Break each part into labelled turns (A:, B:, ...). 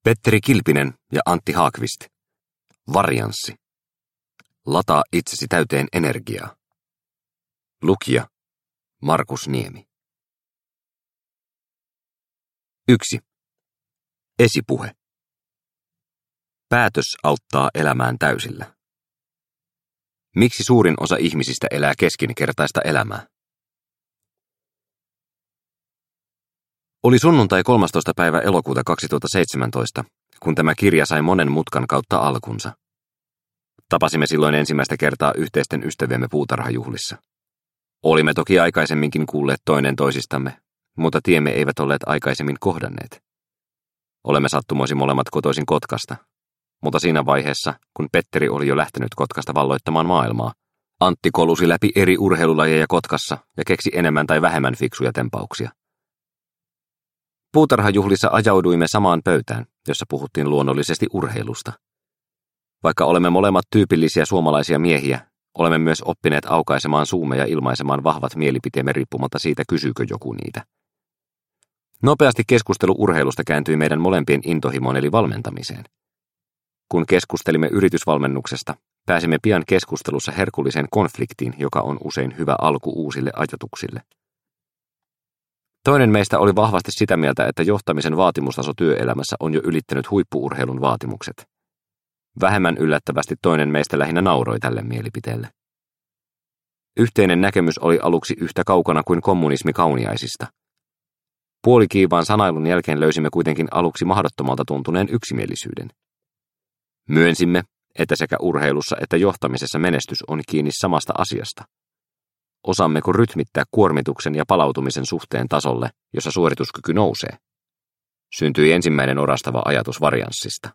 A: Petteri Kilpinen ja Antti Haakvist. Varianssi. Lataa itsesi täyteen energiaa. Lukija Markus Niemi. 1. Esipuhe. Päätös auttaa elämään täysillä. Miksi suurin osa ihmisistä elää keskinkertaista elämää? Oli sunnuntai 13. päivä elokuuta 2017, kun tämä kirja sai monen mutkan kautta alkunsa. Tapasimme silloin ensimmäistä kertaa yhteisten ystäviemme puutarhajuhlissa. Olimme toki aikaisemminkin kuulleet toinen toisistamme, mutta tiemme eivät olleet aikaisemmin kohdanneet. Olemme sattumoisin molemmat kotoisin Kotkasta, mutta siinä vaiheessa, kun Petteri oli jo lähtenyt Kotkasta valloittamaan maailmaa, Antti kolusi läpi eri urheilulajeja Kotkassa ja keksi enemmän tai vähemmän fiksuja tempauksia. Puutarhajuhlissa ajauduimme samaan pöytään, jossa puhuttiin luonnollisesti urheilusta. Vaikka olemme molemmat tyypillisiä suomalaisia miehiä, olemme myös oppineet aukaisemaan suumme ja ilmaisemaan vahvat mielipiteemme riippumatta siitä, kysyykö joku niitä. Nopeasti keskustelu urheilusta kääntyi meidän molempien intohimoon eli valmentamiseen. Kun keskustelimme yritysvalmennuksesta, pääsimme pian keskustelussa herkulliseen konfliktiin, joka on usein hyvä alku uusille ajatuksille. Toinen meistä oli vahvasti sitä mieltä, että johtamisen vaatimustaso työelämässä on jo ylittänyt huippu-urheilun vaatimukset. Vähemmän yllättävästi toinen meistä lähinnä nauroi tälle mielipiteelle. Yhteinen näkemys oli aluksi yhtä kaukana kuin kommunismi kauniaisista. Puolikiivaan sanailun jälkeen löysimme kuitenkin aluksi mahdottomalta tuntuneen yksimielisyyden. Myönsimme, että sekä urheilussa että johtamisessa menestys on kiinni samasta asiasta. Osaammeko rytmittää kuormituksen ja palautumisen suhteen tasolle, jossa suorituskyky nousee? Syntyi ensimmäinen orastava ajatus varianssista.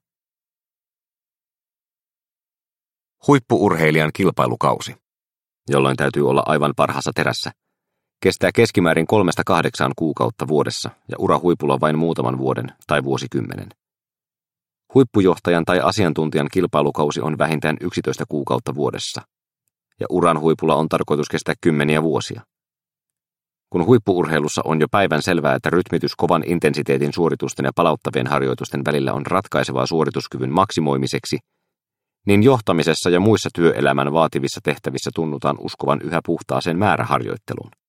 A: Huippu-urheilijan kilpailukausi, jolloin täytyy olla aivan parhaassa terässä, kestää keskimäärin 3-8 kuukautta vuodessa ja ura huipulla vain muutaman vuoden tai vuosikymmenen. Huippujohtajan tai asiantuntijan kilpailukausi on vähintään 11 kuukautta vuodessa, ja uran huipulla on tarkoitus kestää kymmeniä vuosia. Kun huippu-urheilussa on jo päivän selvää, että rytmitys kovan intensiteetin suoritusten ja palauttavien harjoitusten välillä on ratkaisevaa suorituskyvyn maksimoimiseksi, niin johtamisessa ja muissa työelämän vaativissa tehtävissä tunnutaan uskovan yhä puhtaaseen määräharjoitteluun.